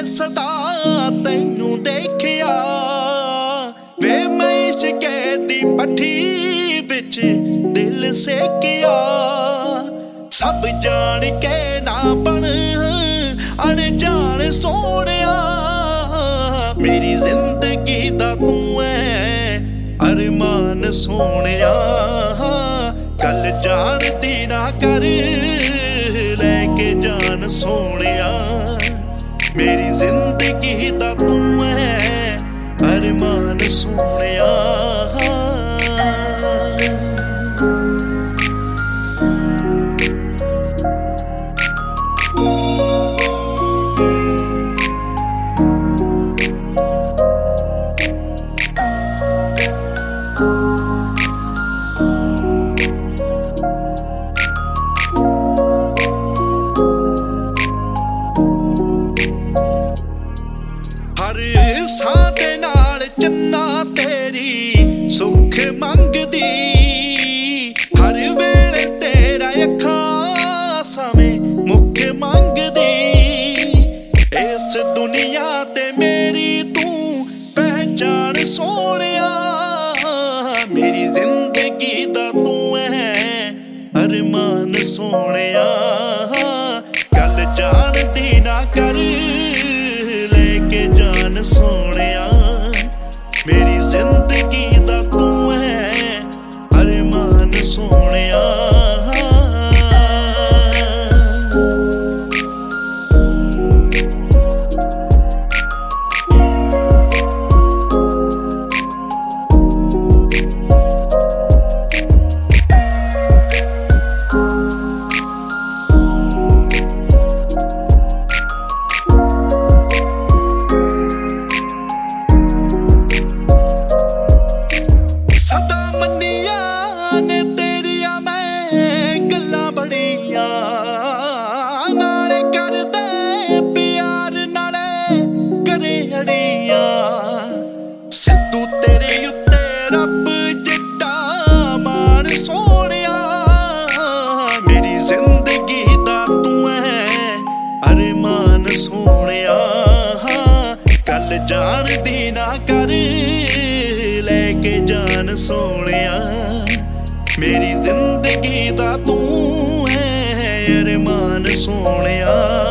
सदा तैनू देखिया वे मैं शिकैत दी पट्ठी बिच दिल सेकिया। सब जान के ना बन अनजान सोनिया मेरी जिंदगी दा तू है अरमान सोनिया। गल जान दी ना कर लेके जान सोनिया मेरी जिंदगी दा तू है अरमान सोनिया। हर सां दे नाल चन्ना तेरी सुख मंगदी हर वेले तेरा अखां सावें मुख मंगदी। इस दुनिया ते मेरी तू पहचान सोनिया मेरी जिंदगी दा तू है अरमान सोनिया। गल जान दी ना कर जान सोनिया मेरी जिंदगी दा तू है अरमान सोनिया। नाले करदे प्यार नाले करे अड़िया सिद्धू तेरे उत्ते रब जिट्टा मान सोनिया मेरी जिंदगी दा तू है अरमान सोनिया। गल जान दी ना कर लेके जान सोनिया मेरी जिंदगी दा तू है अरमान सोनिया।